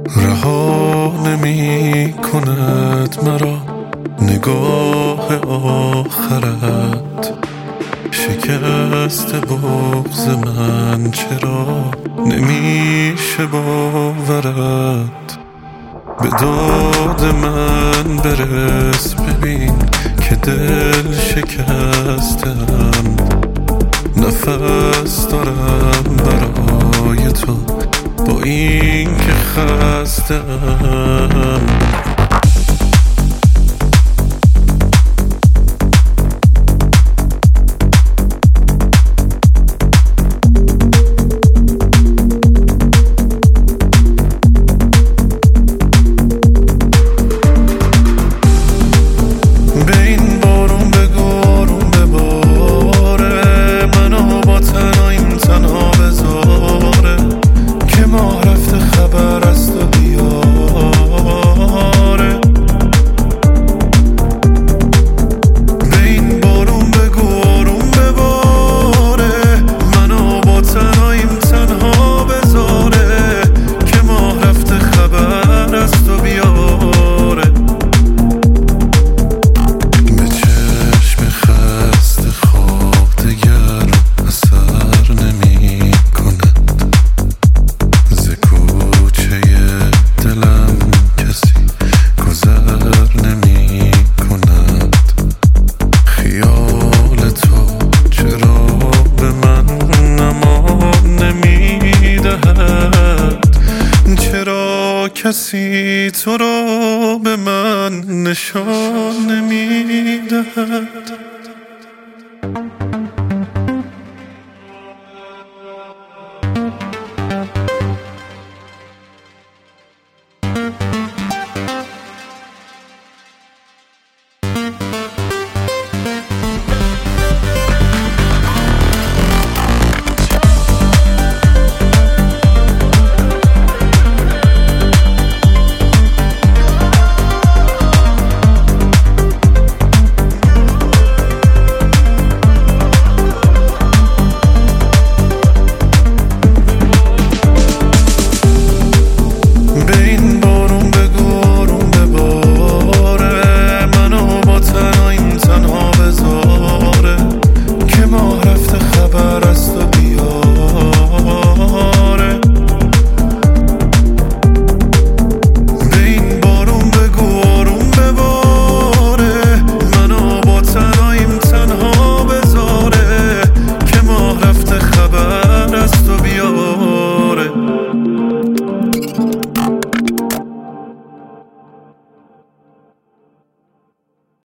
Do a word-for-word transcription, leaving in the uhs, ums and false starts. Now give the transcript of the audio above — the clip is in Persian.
رها نمی کند مرا نگاه آخرت. شکست بغض من چرا نمیشه باورت. به داد من برس ببین که دل شکستم. نفس دارم برای تو با این که خستم. کسی تو را به من نشان نمیدهد.